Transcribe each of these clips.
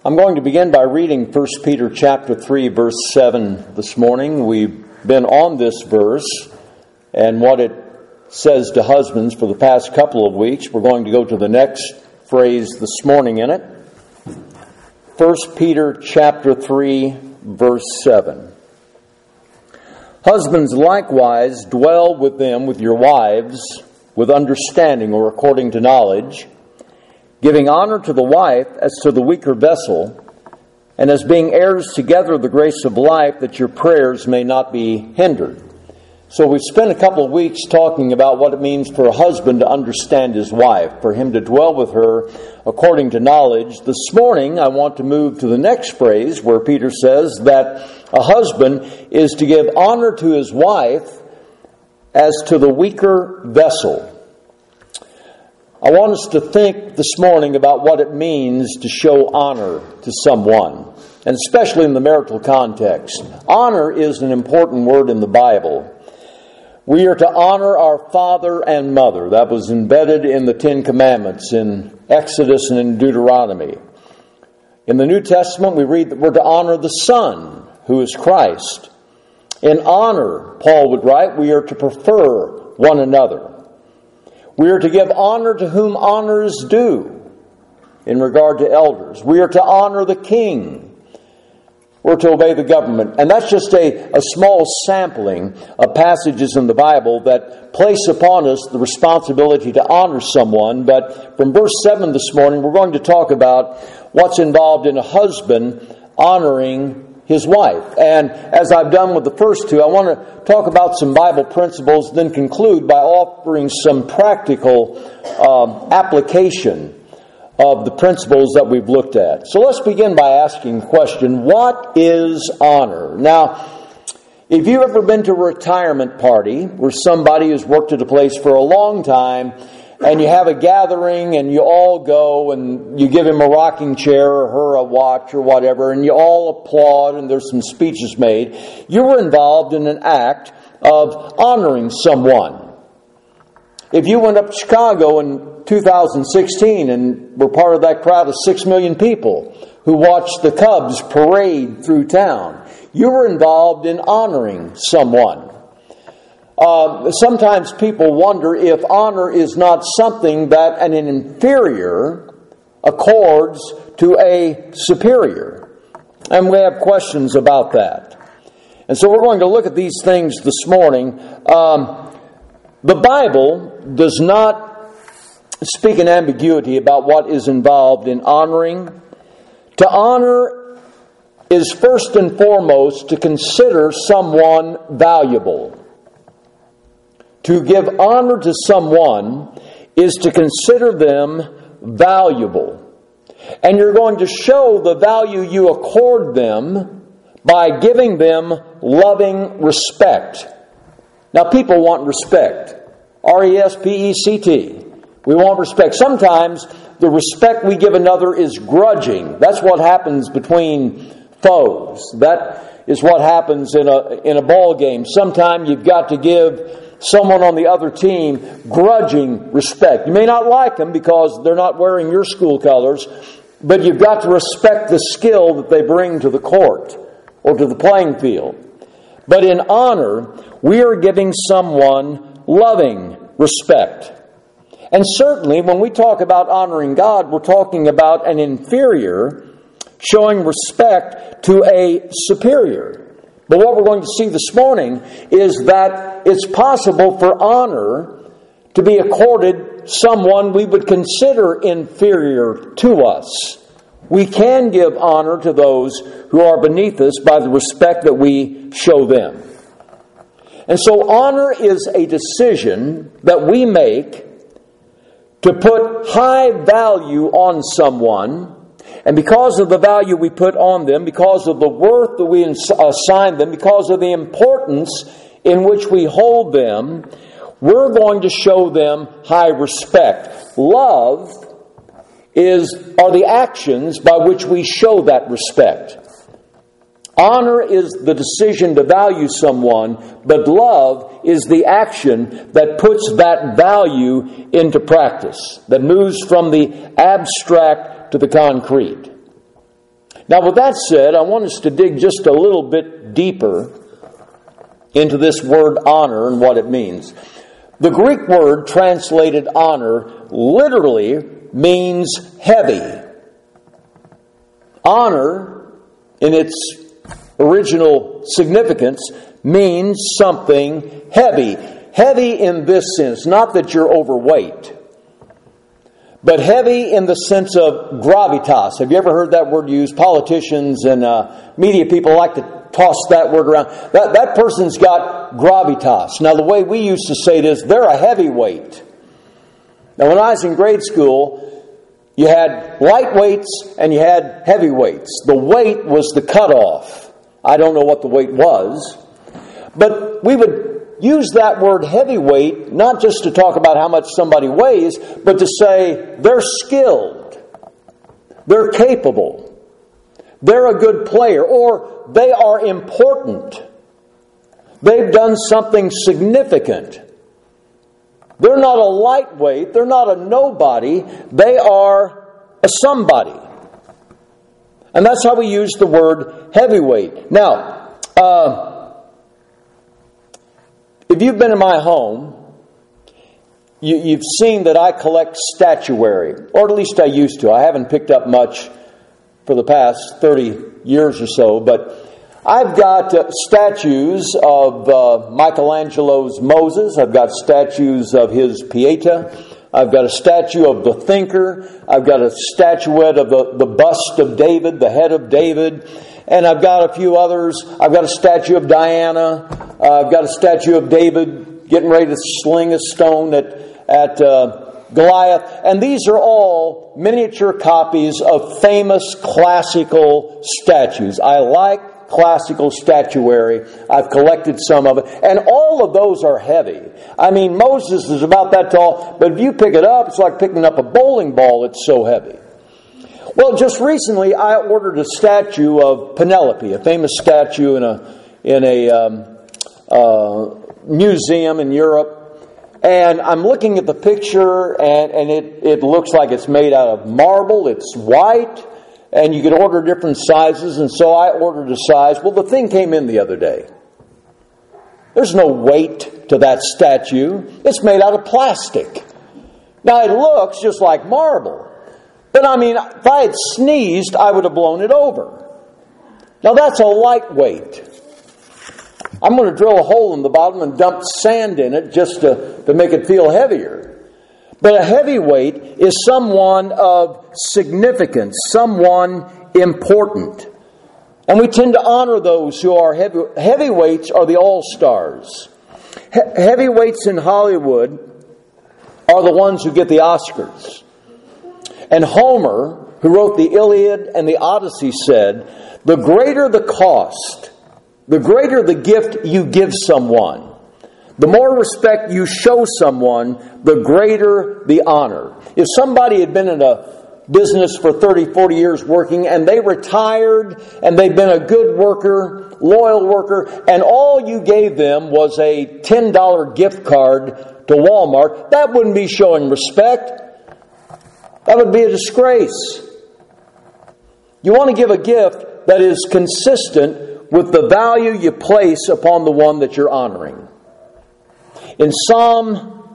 I'm going to begin by reading 1 Peter chapter 3, verse 7 this morning. We've been on this verse and what it says to husbands for the past couple of weeks. We're going to go to the next phrase this morning in it. 1 Peter chapter 3, verse 7. Husbands likewise dwell with them with your wives with understanding or according to knowledge, giving honor to the wife as to the weaker vessel, and as being heirs together of the grace of life, that your prayers may not be hindered. So we've spent a couple of weeks talking about what it means for a husband to understand his wife, for him to dwell with her according to knowledge. This morning I want to move to the next phrase where Peter says that a husband is to give honor to his wife as to the weaker vessel. I want us to think this morning about what it means to show honor to someone, and especially in the marital context. Honor is an important word in the Bible. We are to honor our father and mother. That was embedded in the Ten Commandments in Exodus and in Deuteronomy. In the New Testament, we read that we're to honor the Son, who is Christ. In honor, Paul would write, we are to prefer one another. We are to give honor to whom honor is due in regard to elders. We are to honor the king. We're to obey the government. And that's just a small sampling of passages in the Bible that place upon us the responsibility to honor someone. But from verse 7 this morning, we're going to talk about what's involved in a husband honoring his wife. And as I've done with the first two, I want to talk about some Bible principles, then conclude by offering some practical application of the principles that we've looked at. So let's begin by asking the question, what is honor? Now, if you've ever been to a retirement party where somebody has worked at a place for a long time, and you have a gathering and you all go and you give him a rocking chair or her a watch or whatever, and you all applaud and there's some speeches made, you were involved in an act of honoring someone. If you went up to Chicago in 2016 and were part of that crowd of 6 million people who watched the Cubs parade through town, you were involved in honoring someone. Sometimes people wonder if honor is not something that an inferior accords to a superior. And we have questions about that. And so we're going to look at these things this morning. The Bible does not speak in ambiguity about what is involved in honoring. To honor is first and foremost to consider someone valuable. To give honor to someone is to consider them valuable. And you're going to show the value you accord them by giving them loving respect. Now, people want respect. R-E-S-P-E-C-T. We want respect. Sometimes the respect we give another is grudging. That's what happens between foes. That is what happens in a ball game. Sometimes you've got to give someone on the other team grudging respect. You may not like them because they're not wearing your school colors, but you've got to respect the skill that they bring to the court or to the playing field. But in honor, we are giving someone loving respect. And certainly when we talk about honoring God, we're talking about an inferior showing respect to a superior. But what we're going to see this morning is that it's possible for honor to be accorded someone we would consider inferior to us. We can give honor to those who are beneath us by the respect that we show them. And so honor is a decision that we make to put high value on someone. And because of the value we put on them, because of the worth that we assign them, because of the importance in which we hold them, we're going to show them high respect. Love are the actions by which we show that respect. Honor is the decision to value someone, but love is the action that puts that value into practice, that moves from the abstract to the concrete. Now, with that said, I want us to dig just a little bit deeper into this word honor and what it means. The Greek word translated honor literally means heavy. Honor, in its original significance, means something heavy. Heavy in this sense, not that you're overweight, but heavy in the sense of gravitas. Have you ever heard that word used? Politicians and media people like to toss that word around. That person's got gravitas. Now, the way we used to say it is, they're a heavyweight. Now, when I was in grade school, you had lightweights and you had heavyweights. The weight was the cutoff. I don't know what the weight was, but we would use that word heavyweight not just to talk about how much somebody weighs, but to say they're skilled, they're capable, they're a good player, or they are important. They've done something significant. They're not a lightweight, they're not a nobody, they are a somebody. And that's how we use the word heavyweight. Now, if you've been in my home, you've seen that I collect statuary, or at least I used to. I haven't picked up much for the past 30 years or so, but I've got statues of Michelangelo's Moses. I've got statues of his Pieta. I've got a statue of the thinker. I've got a statuette of the bust of David, the head of David. And I've got a few others. I've got a statue of Diana. I've got a statue of David getting ready to sling a stone at Goliath. And these are all miniature copies of famous classical statues. I like classical statuary. I've collected some of it. And all of those are heavy. I mean, Moses is about that tall, but if you pick it up, it's like picking up a bowling ball. It's so heavy. Well, just recently I ordered a statue of Penelope, a famous statue in a museum in Europe. And I'm looking at the picture, and it looks like it's made out of marble. It's white. And you could order different sizes, and so I ordered a size. Well, the thing came in the other day. There's no weight to that statue. It's made out of plastic. Now, it looks just like marble. But I mean, if I had sneezed, I would have blown it over. Now, that's a lightweight. I'm going to drill a hole in the bottom and dump sand in it just to make it feel heavier. But a heavyweight is someone of significance, someone important. And we tend to honor those who are heavyweights are the all-stars. Heavyweights in Hollywood are the ones who get the Oscars. And Homer, who wrote the Iliad and the Odyssey, said, the greater the cost, the greater the gift you give someone, the more respect you show someone, the greater the honor. If somebody had been in a business for 30, 40 years working, and they retired, and they've been a good worker, loyal worker, and all you gave them was a $10 gift card to Walmart, that wouldn't be showing respect. That would be a disgrace. You want to give a gift that is consistent with the value you place upon the one that you're honoring. In Psalm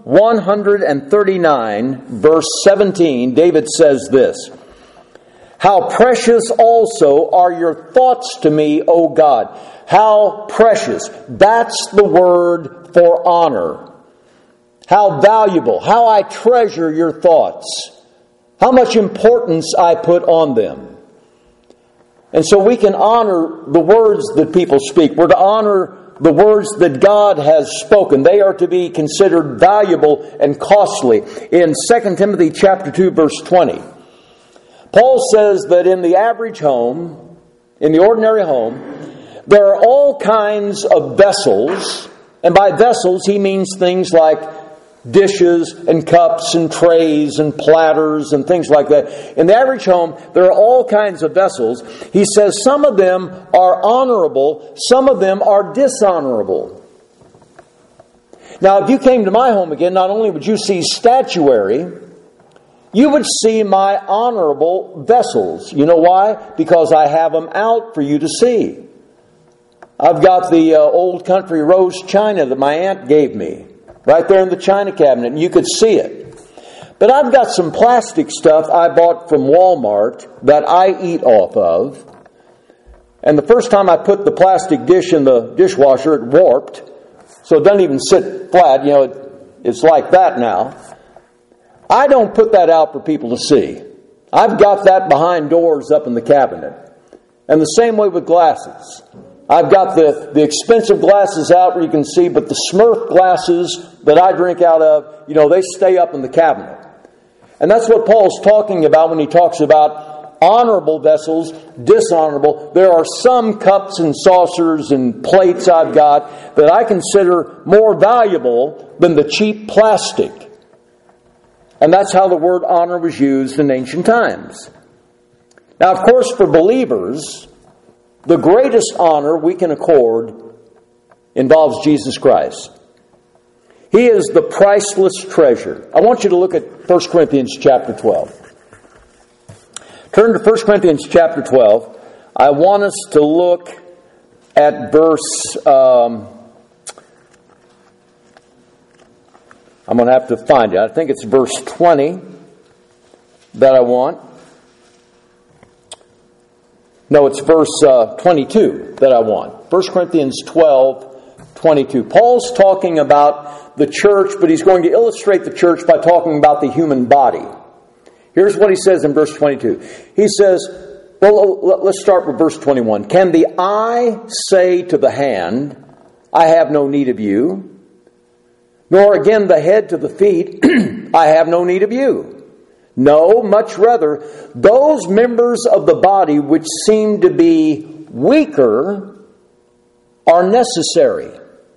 139, verse 17, David says this, how precious also are your thoughts to me, O God. How precious. That's the word for honor. How valuable. How I treasure your thoughts. How much importance I put on them. And so we can honor the words that people speak. We're to honor the words that God has spoken. They are to be considered valuable and costly. In 2 Timothy chapter 2, verse 20, Paul says that in the average home, in the ordinary home, there are all kinds of vessels. And by vessels, he means things like dishes and cups and trays and platters and things like that. In the average home, there are all kinds of vessels. He says some of them are honorable, some of them are dishonorable. Now, if you came to my home again, not only would you see statuary, you would see my honorable vessels. You know why? Because I have them out for you to see. I've got the old country rose china that my aunt gave me right there in the china cabinet, and you could see it. But I've got some plastic stuff I bought from Walmart that I eat off of. And the first time I put the plastic dish in the dishwasher, it warped. So it doesn't even sit flat. You know, it's like that now. I don't put that out for people to see. I've got that behind doors up in the cabinet. And the same way with glasses. I've got the expensive glasses out where you can see, but the Smurf glasses that I drink out of, you know, they stay up in the cabinet. And that's what Paul's talking about when he talks about honorable vessels, dishonorable. There are some cups and saucers and plates I've got that I consider more valuable than the cheap plastic. And that's how the word honor was used in ancient times. Now, of course, for believers, the greatest honor we can accord involves Jesus Christ. He is the priceless treasure. I want you to look at 1 Corinthians chapter 12. Turn to 1 Corinthians chapter 12. I want us to look at verse... I'm going to have to find it. I think it's verse 20 that I want. No, it's verse 22 that I want. 1 Corinthians 12, 22. Paul's talking about the church, but he's going to illustrate the church by talking about the human body. Here's what he says in verse 22. He says, well, let's start with verse 21. Can the eye say to the hand, I have no need of you? Nor again the head to the feet, I have no need of you. No, much rather, those members of the body which seem to be weaker are necessary.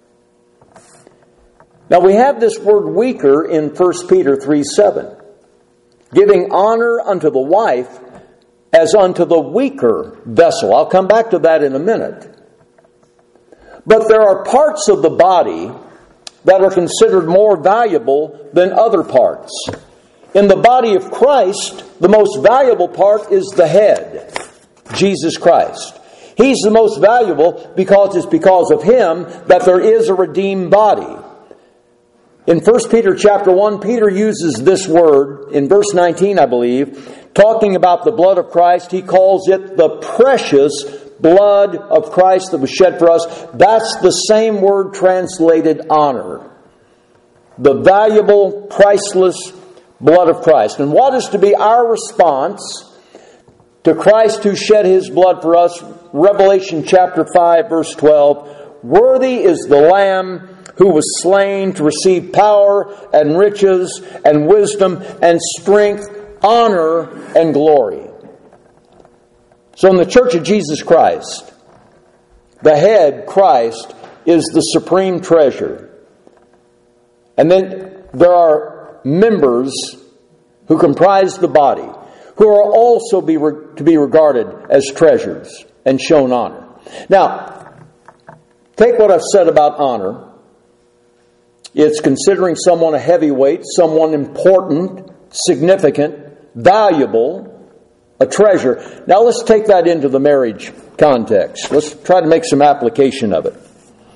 Now we have this word weaker in 1 Peter 3:7. Giving honor unto the wife as unto the weaker vessel. I'll come back to that in a minute. But there are parts of the body that are considered more valuable than other parts. In the body of Christ, the most valuable part is the head, Jesus Christ. He's the most valuable because it's because of Him that there is a redeemed body. In 1 Peter chapter 1, Peter uses this word, in verse 19, I believe, talking about the blood of Christ. He calls it the precious blood of Christ that was shed for us. That's the same word translated honor. The valuable, priceless blood of Christ. And what is to be our response to Christ who shed His blood for us? Revelation chapter 5, verse 12. Worthy is the Lamb who was slain to receive power and riches and wisdom and strength, honor and glory. So in the Church of Jesus Christ, the head, Christ, is the supreme treasure. And then there are members who comprise the body, who are also to be regarded as treasures and shown honor. Now, take what I've said about honor. It's considering someone a heavyweight, someone important, significant, valuable, a treasure. Now let's take that into the marriage context. Let's try to make some application of it.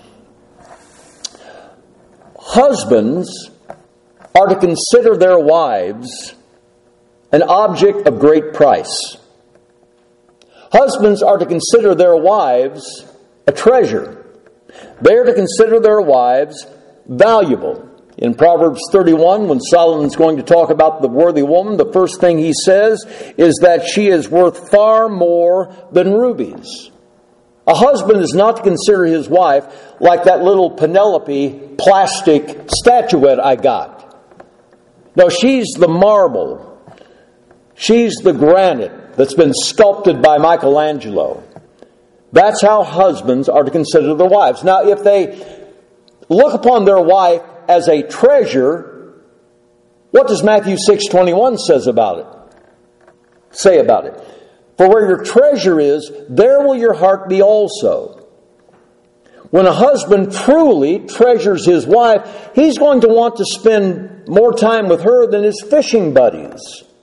Husbands are to consider their wives an object of great price. Husbands are to consider their wives a treasure. They are to consider their wives valuable. In Proverbs 31, when Solomon's going to talk about the worthy woman, the first thing he says is that she is worth far more than rubies. A husband is not to consider his wife like that little Penelope plastic statuette I got. No, she's the marble. She's the granite that's been sculpted by Michelangelo. That's how husbands are to consider their wives. Now, if they look upon their wife as a treasure, what does Matthew 6:21 say about it? For where your treasure is, there will your heart be also. When a husband truly treasures his wife, he's going to want to spend more time with her than his fishing buddies.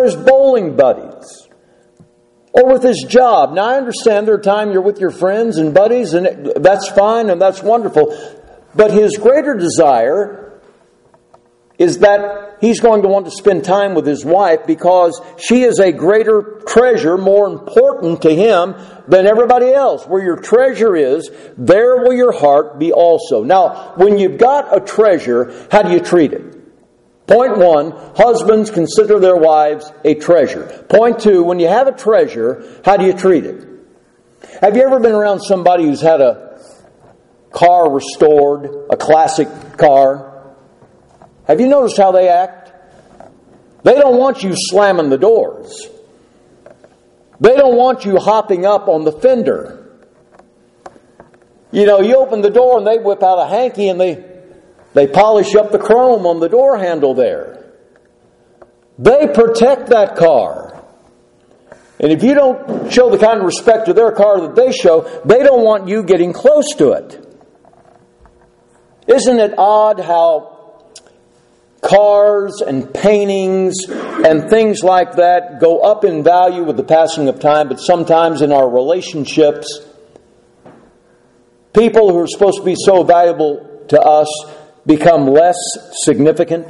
his bowling buddies, or with his job. Now, I understand there are times you're with your friends and buddies, and that's fine and that's wonderful. But his greater desire is that he's going to want to spend time with his wife because she is a greater treasure, more important to him than everybody else. Where your treasure is, there will your heart be also. Now, when you've got a treasure, how do you treat it? Point 1, husbands consider their wives a treasure. Point 2, when you have a treasure, how do you treat it? Have you ever been around somebody who's had a car restored, a classic car? Have you noticed how they act? They don't want you slamming the doors. They don't want you hopping up on the fender. You know, you open the door and they whip out a hanky and they polish up the chrome on the door handle there. They protect that car. And if you don't show the kind of respect to their car that they show, they don't want you getting close to it. Isn't it odd how cars and paintings and things like that go up in value with the passing of time, but sometimes in our relationships, people who are supposed to be so valuable to us become less significant?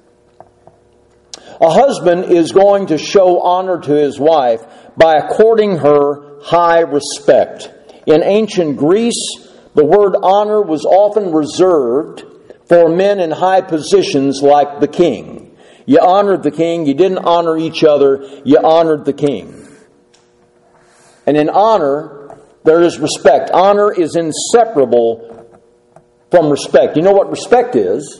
A husband is going to show honor to his wife by according her high respect. In ancient Greece, the word honor was often reserved for men in high positions like the king. You honored the king, you didn't honor each other, you honored the king. And in honor, there is respect. Honor is inseparable from respect. You know what respect is?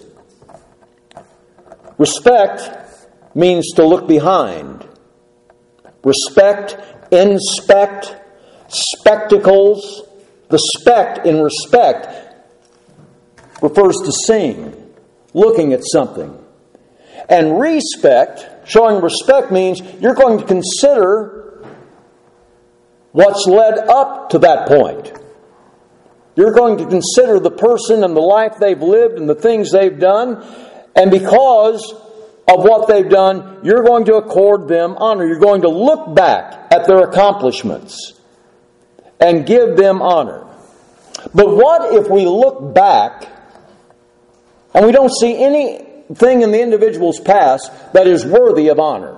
Respect means to look behind. Respect, inspect, spectacles. The spect in respect refers to seeing, looking at something. And respect, showing respect, means you're going to consider what's led up to that point. You're going to consider the person and the life they've lived and the things they've done. And because of what they've done, you're going to accord them honor. You're going to look back at their accomplishments and give them honor. But what if we look back and we don't see anything in the individual's past that is worthy of honor?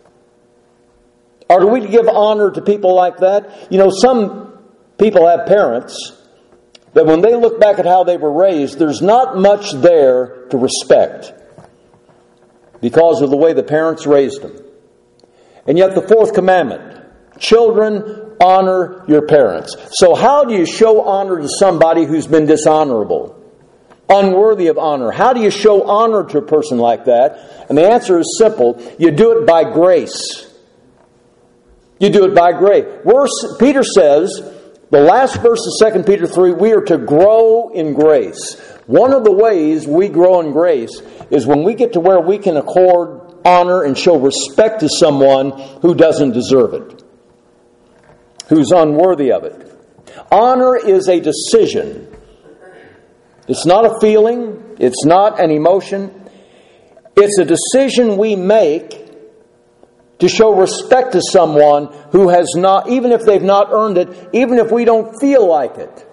Or do we give honor to people like that? You know, some people have parents that when they look back at how they were raised, there's not much there to respect because of the way the parents raised them. And yet the fourth commandment, children, honor your parents. So how do you show honor to somebody who's been dishonorable, unworthy of honor? How do you show honor to a person like that? And the answer is simple. You do it by grace. You do it by grace. Peter says, the last verse of 2 Peter 3, we are to grow in grace. One of the ways we grow in grace is when we get to where we can accord honor and show respect to someone who doesn't deserve it, who's unworthy of it. Honor is a decision. It's not a feeling. It's not an emotion. It's a decision we make to show respect to someone who has not, even if they've not earned it, even if we don't feel like it.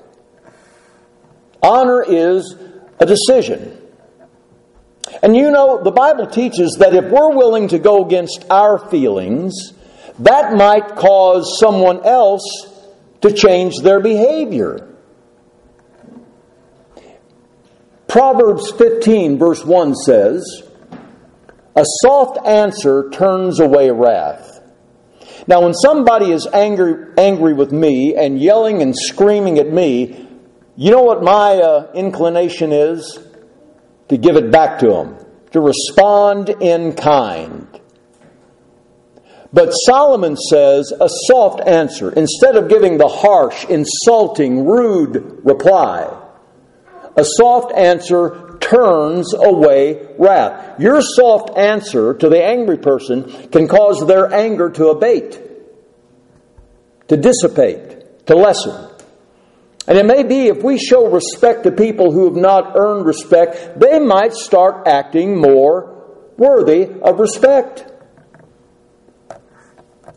Honor is a decision. And you know, the Bible teaches that if we're willing to go against our feelings, that might cause someone else to change their behavior. Proverbs 15 verse 1 says, a soft answer turns away wrath. Now, when somebody is angry with me and yelling and screaming at me, you know what my inclination is? To give it back to them, to respond in kind. But Solomon says a soft answer, instead of giving the harsh, insulting, rude reply, a soft answer turns away wrath. Your soft answer to the angry person can cause their anger to abate, to dissipate, to lessen. And it may be if we show respect to people who have not earned respect, they might start acting more worthy of respect.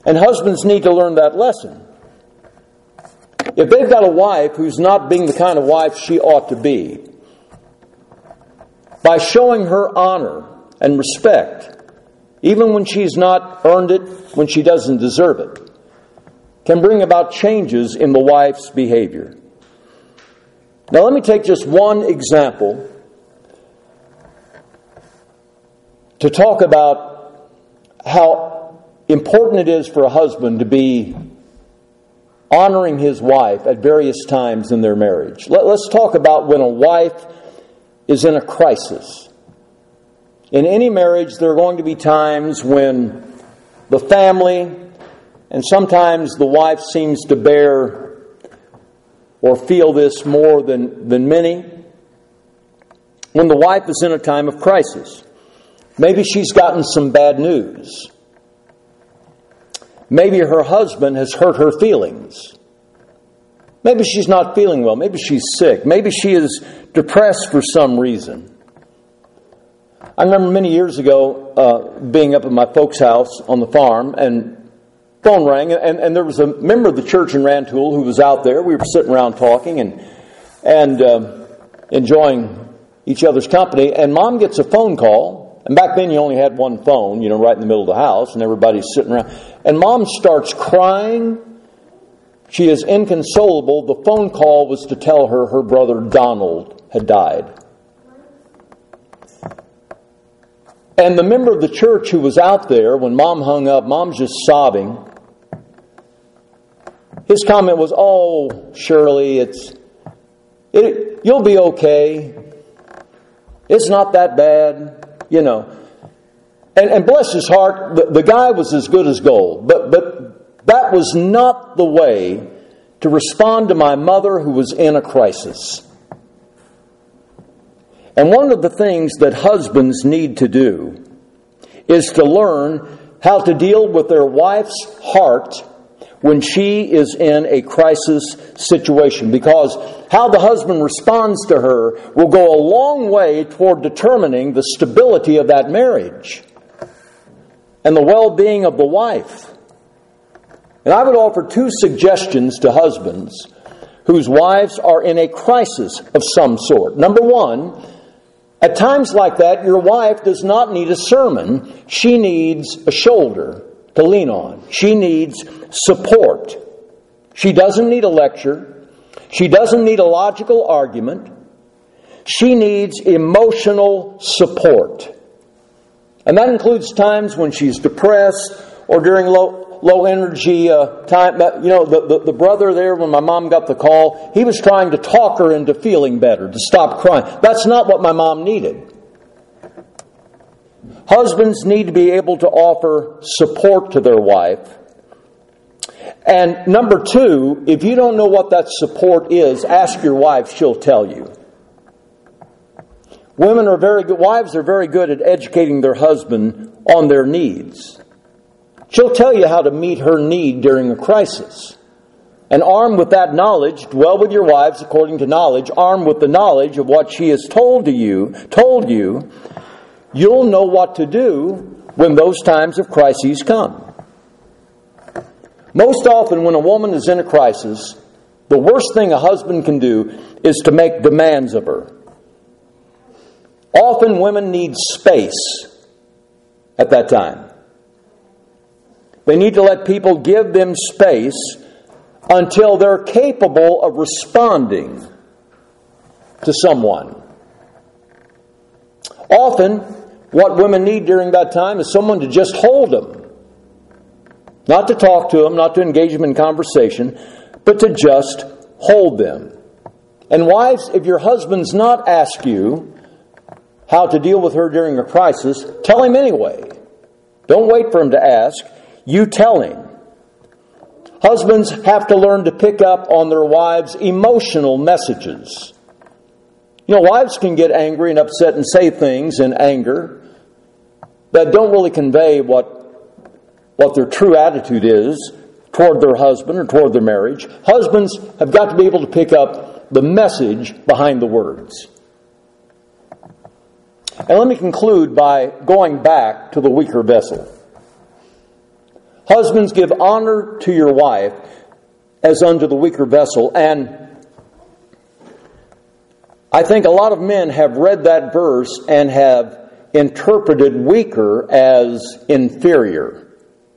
And husbands need to learn that lesson. If they've got a wife who's not being the kind of wife she ought to be, by showing her honor and respect, even when she's not earned it, when she doesn't deserve it, can bring about changes in the wife's behavior. Now let me take just one example to talk about how important it is for a husband to be honoring his wife at various times in their marriage. Let's talk about when a wife is in a crisis. In any marriage, there are going to be times when the family, and sometimes the wife seems to bear or feel this more than many, when the wife is in a time of crisis. Maybe she's gotten some bad news. Maybe her husband has hurt her feelings. Maybe she's not feeling well. Maybe she's sick. Maybe she is depressed for some reason. I remember many years ago being up at my folks' house on the farm, and phone rang, and there was a member of the church in Rantoul who was out there. We were sitting around talking and enjoying each other's company, and Mom gets a phone call. And back then you only had one phone, right in the middle of the house, and everybody's sitting around. And Mom starts crying. She is inconsolable. The phone call was to tell her her brother Donald had died. And the member of the church who was out there, when Mom hung up, Mom's just sobbing. His comment was, "Oh, Shirley, you'll be okay. It's not that bad." And bless his heart, the guy was as good as gold. But that was not the way to respond to my mother who was in a crisis. And one of the things that husbands need to do is to learn how to deal with their wife's heart when she is in a crisis situation. Because how the husband responds to her will go a long way toward determining the stability of that marriage and the well-being of the wife. And I would offer two suggestions to husbands whose wives are in a crisis of some sort. Number one, at times like that, your wife does not need a sermon. She needs a shoulder to lean on. She needs support. She doesn't need a lecture. She doesn't need a logical argument. She needs emotional support. And that includes times when she's depressed or during low energy time. The brother there, when my mom got the call, he was trying to talk her into feeling better, to stop crying. That's not what my mom needed. Husbands need to be able to offer support to their wife. And number two, if you don't know what that support is, ask your wife, she'll tell you. Wives are very good at educating their husband on their needs. She'll tell you how to meet her need during a crisis. And armed with that knowledge, dwell with your wives according to knowledge, armed with the knowledge of what she has told you, you'll know what to do when those times of crises come. Most often when a woman is in a crisis, the worst thing a husband can do is to make demands of her. Often women need space at that time. They need to let people give them space until they're capable of responding to someone. Often, what women need during that time is someone to just hold them. Not to talk to them, not to engage them in conversation, but to just hold them. And wives, if your husband's not asked you how to deal with her during a crisis, tell him anyway. Don't wait for him to ask. You tell him. Husbands have to learn to pick up on their wives' emotional messages. Wives can get angry and upset and say things in anger that don't really convey what their true attitude is toward their husband or toward their marriage. Husbands have got to be able to pick up the message behind the words. And let me conclude by going back to the weaker vessel. Husbands, give honor to your wife as unto the weaker vessel. And I think a lot of men have read that verse and have interpreted weaker as inferior.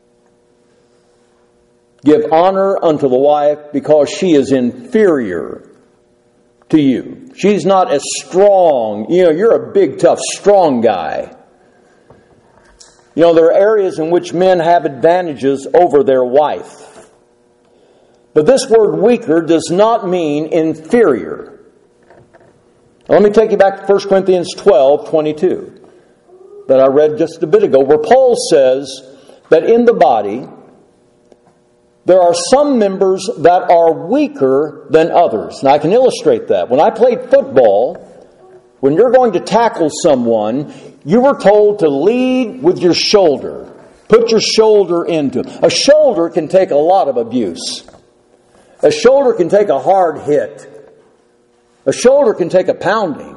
Give honor unto the wife because she is inferior to you. She's not as strong. You're a big, tough, strong guy. There are areas in which men have advantages over their wife. But this word weaker does not mean inferior. Now, let me take you back to 1 Corinthians 12:22 that I read just a bit ago, where Paul says that in the body there are some members that are weaker than others. Now, I can illustrate that. When I played football, when you're going to tackle someone, you were told to lead with your shoulder. Put your shoulder into it. A shoulder can take a lot of abuse. A shoulder can take a hard hit. A shoulder can take a pounding.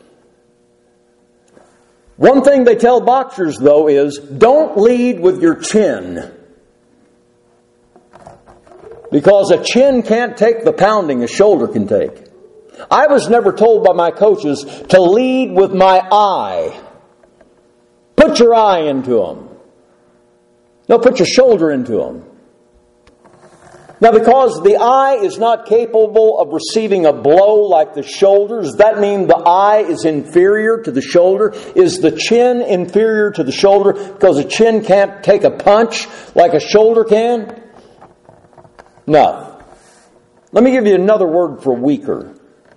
One thing they tell boxers, though, is don't lead with your chin. Because a chin can't take the pounding a shoulder can take. I was never told by my coaches to lead with my eye. Put your eye into them. No, put your shoulder into them. Now, because the eye is not capable of receiving a blow like the shoulder, does that mean the eye is inferior to the shoulder? Is the chin inferior to the shoulder because the chin can't take a punch like a shoulder can? No. Let me give you another word for weaker.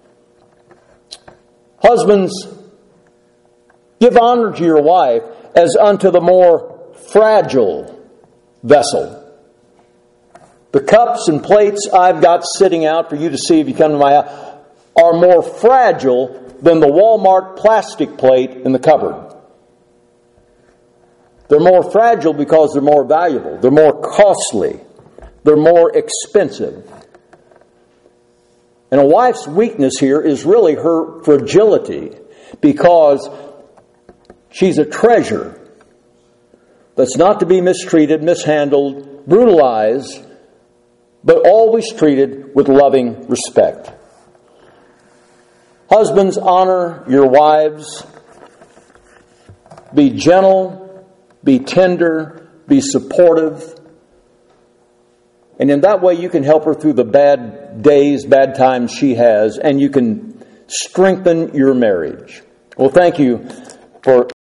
Husbands, give honor to your wife as unto the more fragile vessel. The cups and plates I've got sitting out for you to see if you come to my house are more fragile than the Walmart plastic plate in the cupboard. They're more fragile because they're more valuable. They're more costly. They're more expensive. And a wife's weakness here is really her fragility, because she's a treasure that's not to be mistreated, mishandled, brutalized, but always treated with loving respect. Husbands, honor your wives. Be gentle, be tender, be supportive. And in that way you can help her through the bad days, bad times she has, and you can strengthen your marriage. Well, thank you for